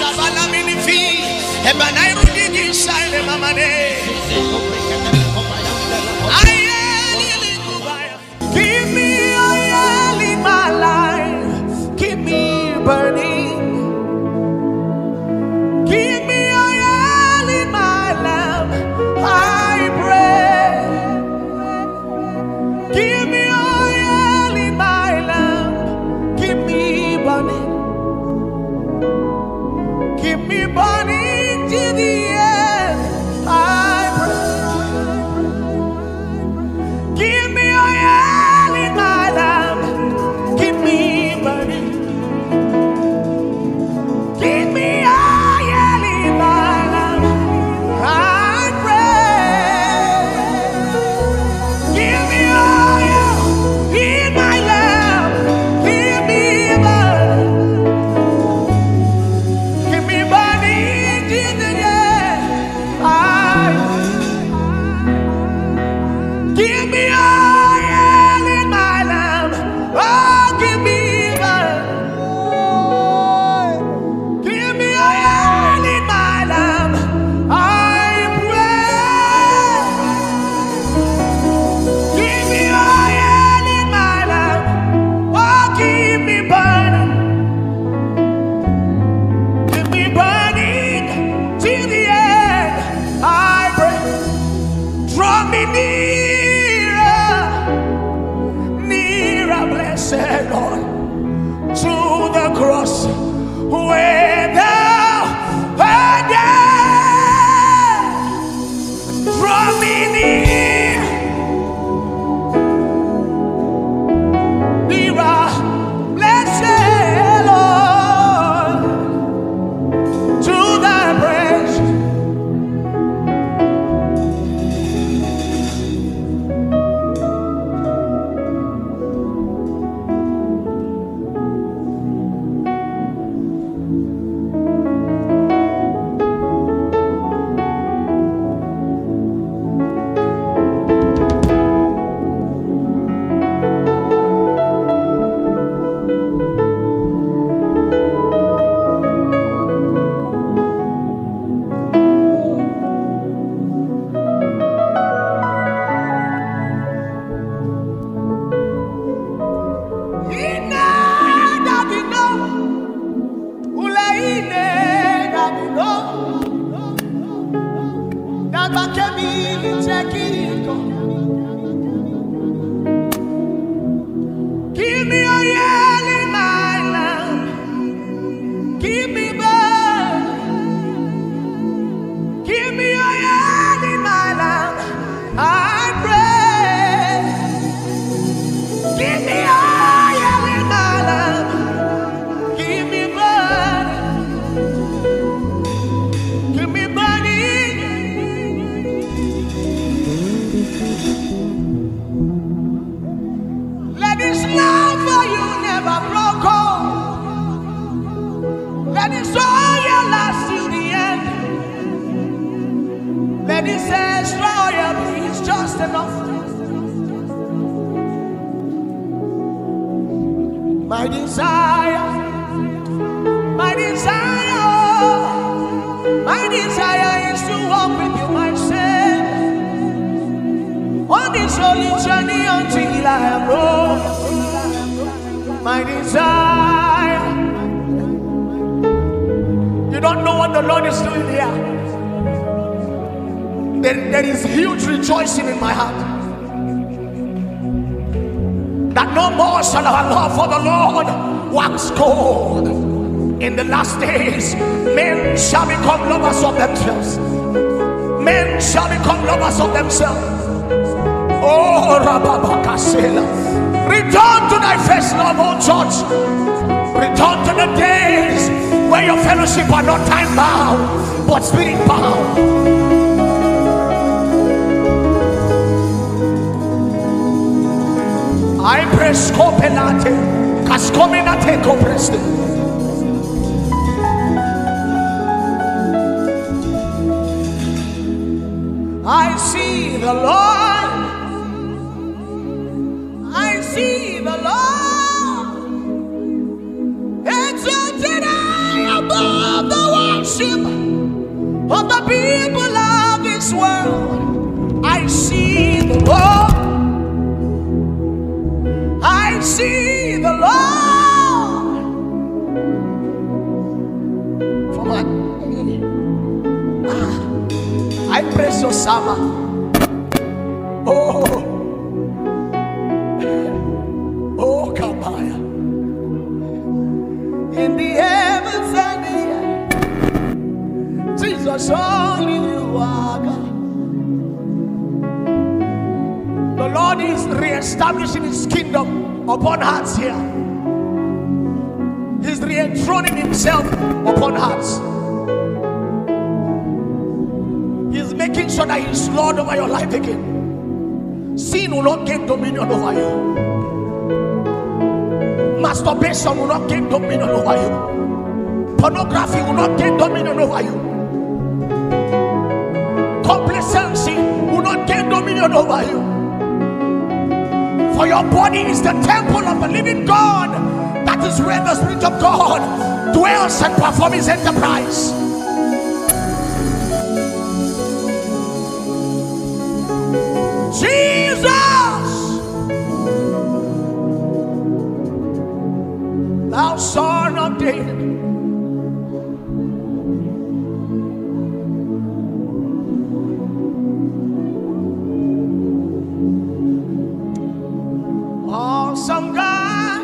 Give me oil in my life, keep me burning. Give me oil in my lamp, I pray. Give me oil in my lamp, keep me burning. Keep me burning till the end, I pray. Give me oil in my lamp, keep me burning. Give me oil in my lamp, I pray. Give me oil in my lamp, keep me burning. Keep me burning till the end, I give me oil in my lamp, oh, give me burning. Give me oil in my lamp, I pray. Give me oil in my lamp, oh, keep me burning. Keep me burning till the end, I pray. Draw me nearer, blessed Lord, to the cross where thou art dead. Draw me nearer, blessed Lord, to thy breast. Give me oil in my lamp, keep me burning. Give me oil in my lamp, I pray. Give me oil in my lamp, keep me burning. Keep me burning. Let this love for you never broke home. Let this oil last till the end. Let this extra oil be just enough. My desire, my desire, my desire is to walk with you, my Savior, on this holy journey until I am born. My desire. You don't know what the Lord is doing here. There is huge rejoicing in my heart, that no more shall our love for the Lord wax cold. In the last days, men shall become lovers of themselves. Men shall become lovers of themselves. Oh, Rababakasela. Return to thy first love, oh church. Return to the days where your fellowship are not time bound, but spirit bound. I press copelate, cascominate copreste. I see the Lord. I see the Lord. Exalted high above the world. of the people of this world. I see the Lord. I see the Lord. For my I praise your summer. Oh, oh, Kabaya. In the heavens and the earth, Jesus, only you are God. The Lord is re-establishing His kingdom upon hearts here. He's re-enthroning Himself upon hearts. He's making sure that He's Lord over your life again. Sin will not gain dominion over you. Masturbation will not gain dominion over you. Pornography will not gain dominion over you. Complacency will not gain dominion over you. For your body is the temple of the living God. That is where the Spirit of God dwells and performs His enterprise. Jesus, thou Son of David, awesome God,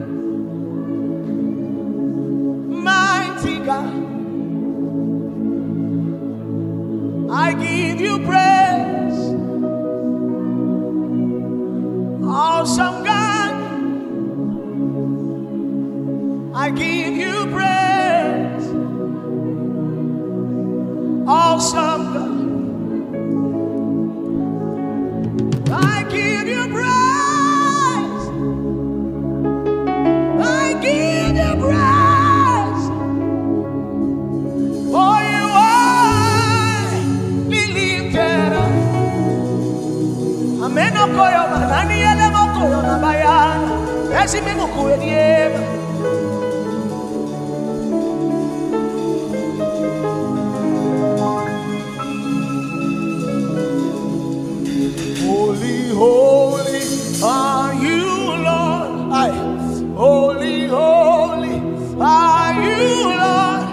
mighty God, I give you praise. Awesome God, I give you praise. Awesome God, I give you praise. I give you praise. For you are lifted up. Amen. Holy, holy are you, Lord. Holy, holy are you, Lord.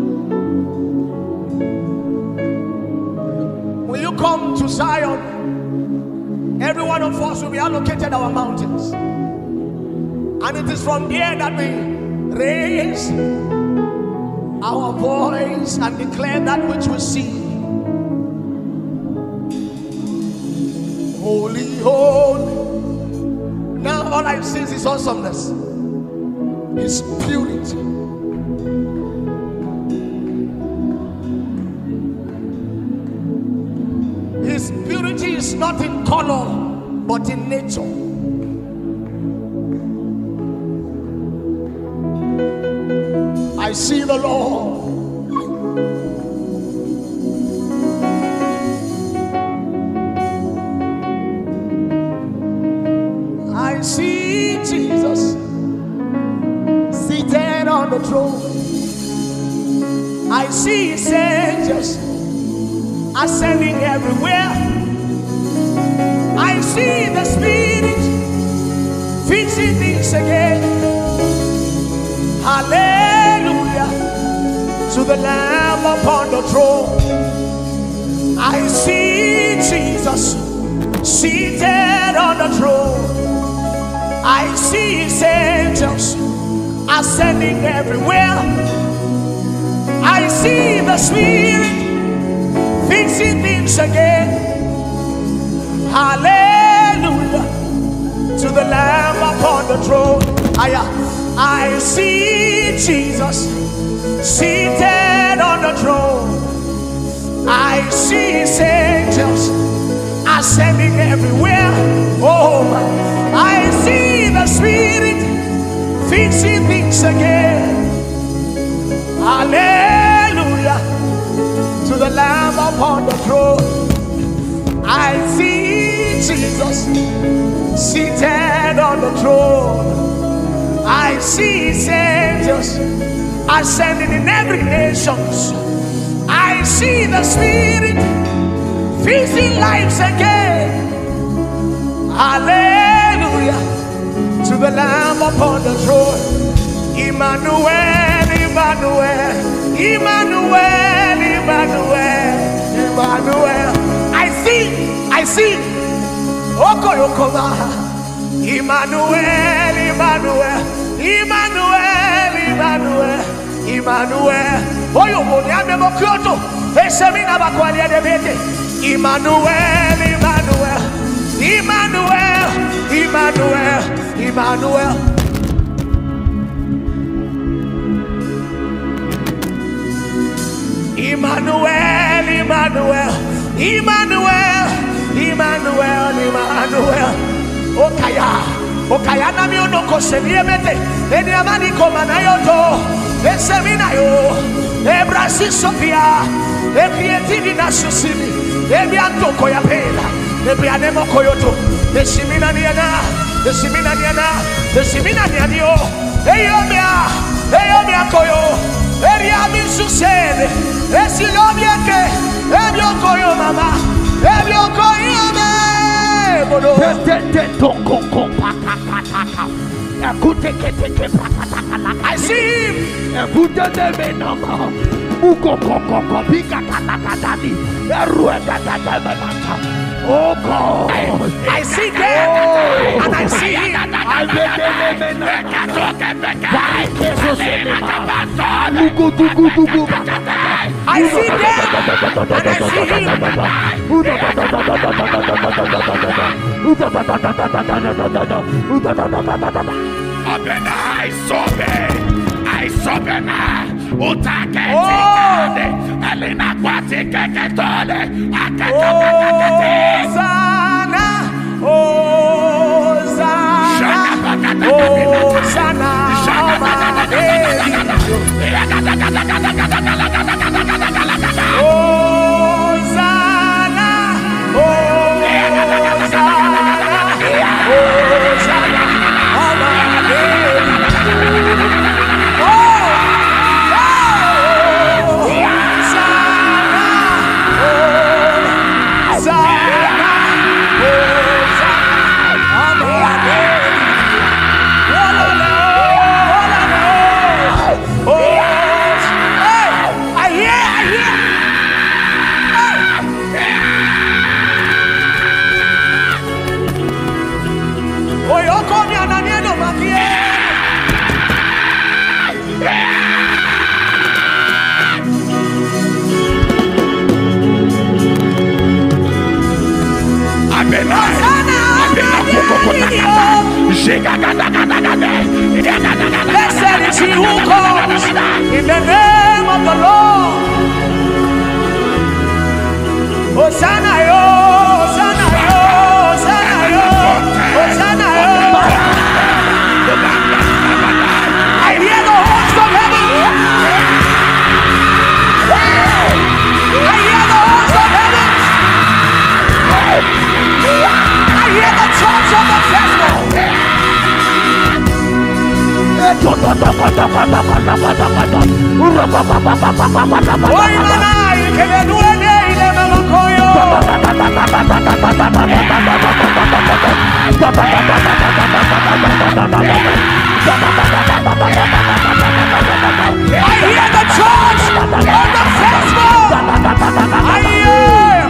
When you come to Zion, every one of us will be allocated our mountains. And it is from there that we raise our voice and declare that which we see. Holy, holy. Now all I see is His awesomeness, His purity. His purity is not in color, but in nature. I see the Lord. I see Jesus seated on the throne. I see His angels ascending everywhere. I see the Spirit fixing things again. Hallelujah to the Lamb upon the throne. I see Jesus seated on the throne. I see His angels ascending everywhere. I see the Spirit fixing things again. Hallelujah to the Lamb upon the throne. I see Jesus seated on the throne. I see His angels ascending everywhere. Oh, I see the Spirit fixing things again. Hallelujah to the Lamb upon the throne. I see Jesus seated on the throne. I see His angels ascending in every nation. I see the Spirit feeding lives again. Hallelujah to the Lamb upon the throne. Emmanuel, Emmanuel, Emmanuel, Emmanuel, Emmanuel. I see. Okoyokoma. Emmanuel, Emmanuel, Emmanuel, Emmanuel, Emmanuel. Oyomoni amemo kyoto. Esemina bakwali adebete. Emmanuel, Emmanuel, Emmanuel, Emmanuel, Emmanuel. Emmanuel, Emmanuel, Emmanuel, Emmanuel, Emmanuel. Okaya na mi onoko semiemete. Eni amani komana yoto. Esemina yo. Ebrasi Sophia. Ebietini na susimi. Ebianto koya pela. Ebianemo koyoto. Esimina niana. Esimina niana. Esimina nianio. Eyomia koyo. Eriami susede. Esilomieke. Ebiokoyo mama. Ebiokoyo me. I see him. Oh God, I see them and I see him. I see them and I see him. I saw them. Utake tikade, elina kwati keketole, Hosanna, Hosanna, Hosanna, Blessed is he who comes in the name of the Lord. Hosanna, Hosanna, Hosanna, Hosanna. I hear the host of heaven. I hear the host of heaven. I hear the church of the festival. I hear the church of the festival. I hear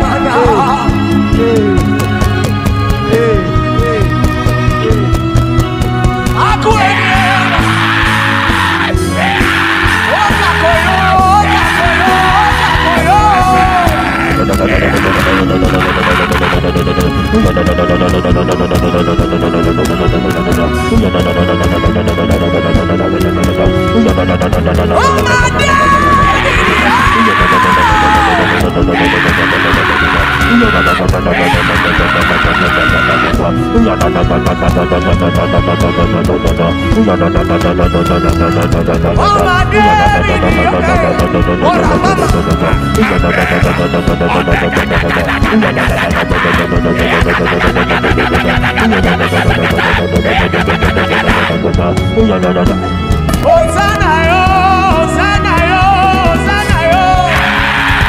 Hosanna, Hosanna, Hosanna.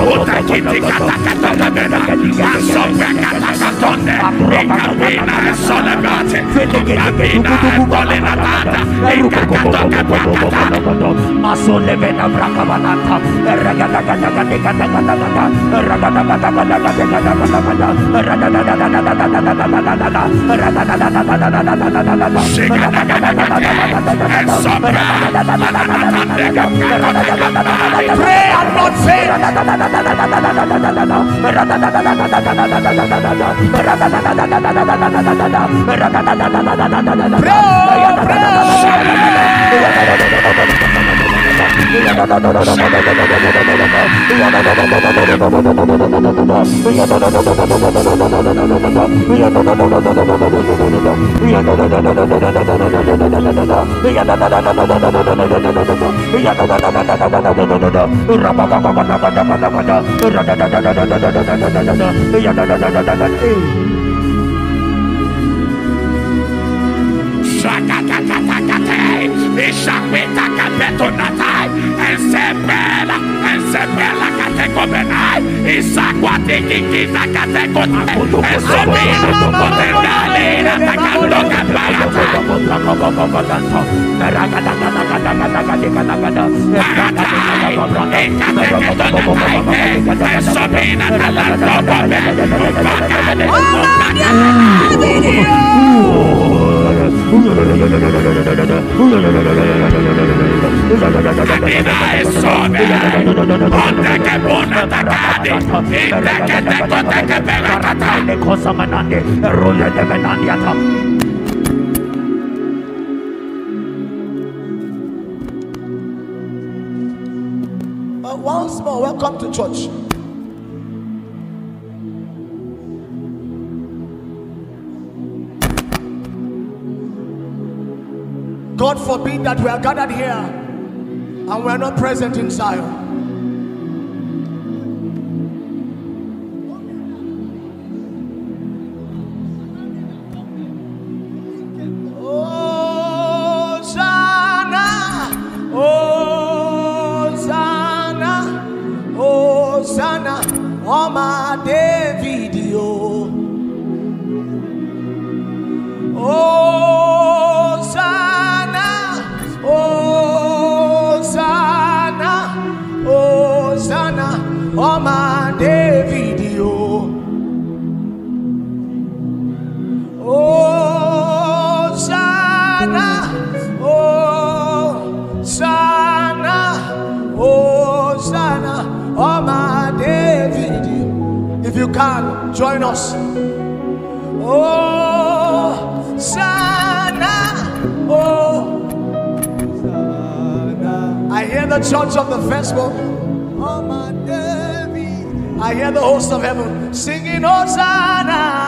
Pray and not fail. Once more, welcome to church. God forbid that we are gathered here and we are not present in Zion. Oma David, Hosanna, Hosanna, Hosanna, Oma David, Hosanna, Hosanna, Hosanna, Oma David. If you can, join us. Oh, Sana, oh, Sana. I hear the church of the festival. Oh, my David. I hear the host of heaven singing, Hosanna.